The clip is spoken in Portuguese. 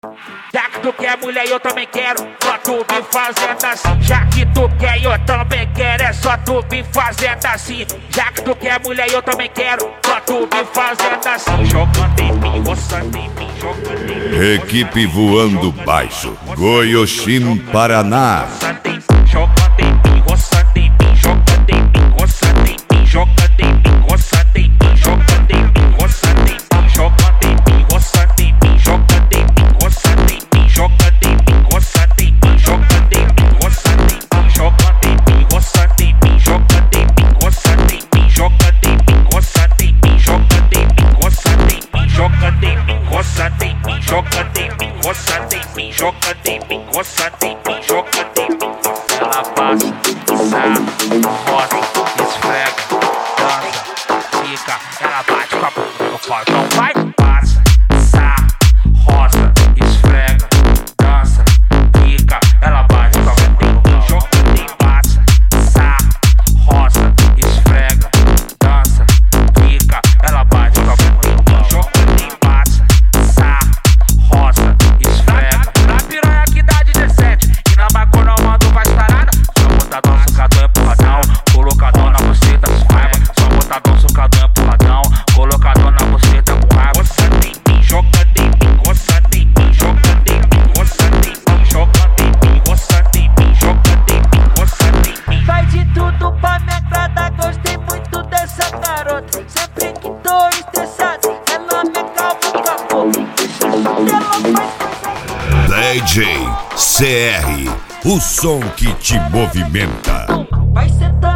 Já que tu quer mulher, eu também quero. Só tu me fazendo assim. Já que tu quer, eu também quero. É só tu me fazendo assim. Já que tu quer mulher, eu também quero. Só tu me fazendo assim. Jogando em mim, roçando em mim, jogando em mim. Equipe voando baixo, Goiôxim, Paraná. Jogando em mim, roçando em mim, jogando em mim, roçando em mim, jogando em mim, roçando em mim, jogando em mim, roçando em mim, jogando em mim, roçando em mim, jogando em mim, roçando em mim, jogando em mim, roçando em mim, jogando em mim, roçando em mim, jogando em mim, roçando em mim, jogando em mim, roçando em mim, jogando em mim, roçando em mim, jogando em mim, roçando em mim, jogando em mim, roçando em mim, jogando em mim, roçando em mim, jogando em mim, roçando em mim, jogando em mim. Ela passa, sarra, roça, esfrega, dança, fica, ela bate com a bunda no pau. Então vai, passa, sarra, roça, esfrega, dança, fica, ela bate com a bunda no pau. Joga e passa, sarra, roça, esfrega, dança, fica, ela bate com a bunda no pau. Joga e passa, sarra, roça, esfrega. Na piranha que dá 17, e na bacana eu mando vai estarada. Só botadão, socadão, empurradão, colocadão na buceta com raiva. Só botadão, socadão, empurradão, colocadão na buceta com raiva. Roçando em mim, jogando em mim, roçando em mim, jogando em mim, roçando em mim, jogando em mim, roçando em mim, jogando em mim, roçando em mim. Faz de tudo pra me agradar, gostei muito dessa garota. Sempre que tô estressado, ela me acalma com a boca. Ela faz DJ CR, o som que te movimenta. vai sentar.